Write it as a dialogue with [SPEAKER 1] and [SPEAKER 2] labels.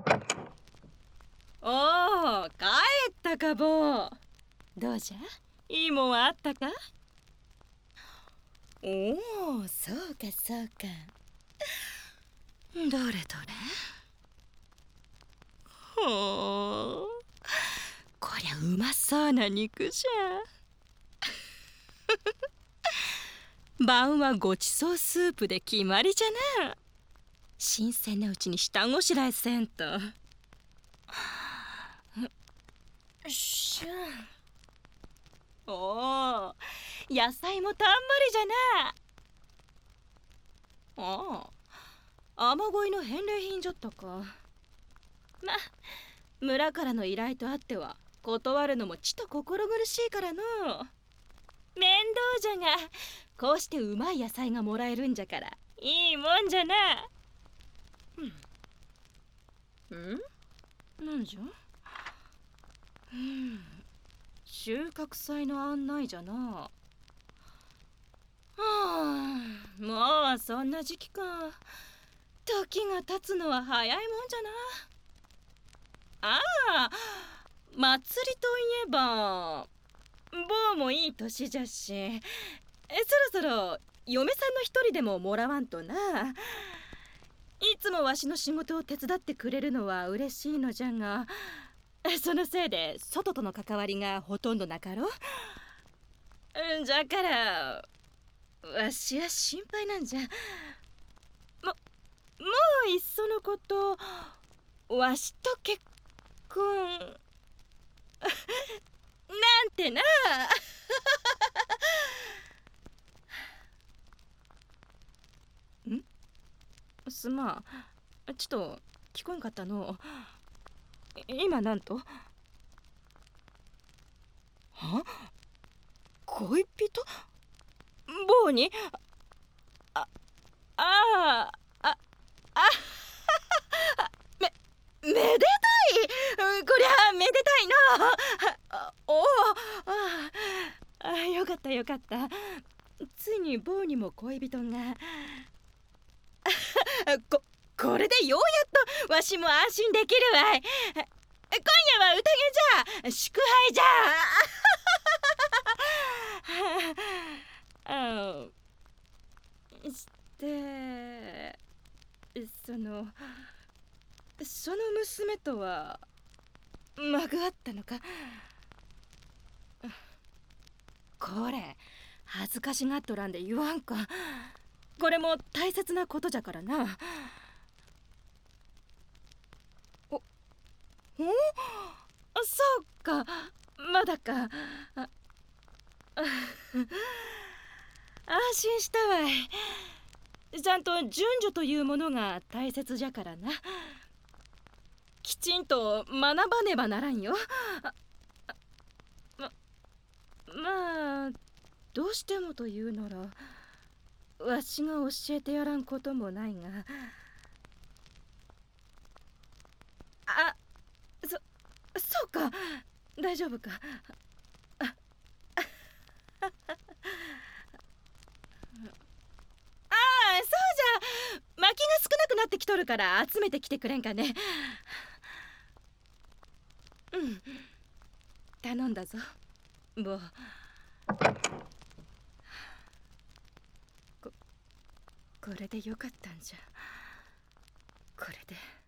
[SPEAKER 1] おお、帰ったか坊。どうじゃ、いいもんはあったか？おお、そうかそうか。どれどれ。ほう、こりゃうまそうな肉じゃ。晩はごちそうスープで決まりじゃな。新鮮なうちに下ごしらえせんと。よっしゃ。おお、野菜もたんまりじゃな。ああ、雨乞いの返礼品じゃったか。ま、村からの依頼とあっては断るのもちと心苦しいからの。面倒じゃが、こうしてうまい野菜がもらえるんじゃからいいもんじゃな。なんじゃ。収穫祭の案内じゃな。はあ、もうそんな時期か。時が経つのは早いもんじゃな。ああ、祭りといえば坊もいい年じゃし、そろそろ嫁さんの一人でももらわんとな。いつもわしの仕事を手伝ってくれるのは嬉しいのじゃが、そのせいで外との関わりがほとんどなかろ。じゃからわしは心配なんじゃ。もういっそのことわしと結婚なんてな。すまん、ちょっと聞こえんかったの。今なんと。は、恋人？坊に？ああああめでたい。こりゃめでたいな。おお、よかったよかった。ついに坊にも恋人が。これでようやっとわしも安心できるわい。今夜は宴じゃ、祝杯じゃ。してその娘とは間があったのか。これ恥ずかしがっとらんで言わんか。これも大切なことじゃからな。おそうか、まだか。安心したわい。ちゃんと順序というものが大切じゃからな。きちんと学ばねばならんよ。まあどうしてもというならわしが教えてやらんこともないが。あ、そうか、大丈夫か。そうじゃ、薪が少なくなってきとるから集めてきてくれんかね。頼んだぞ坊。これでよかったんじゃ。これで。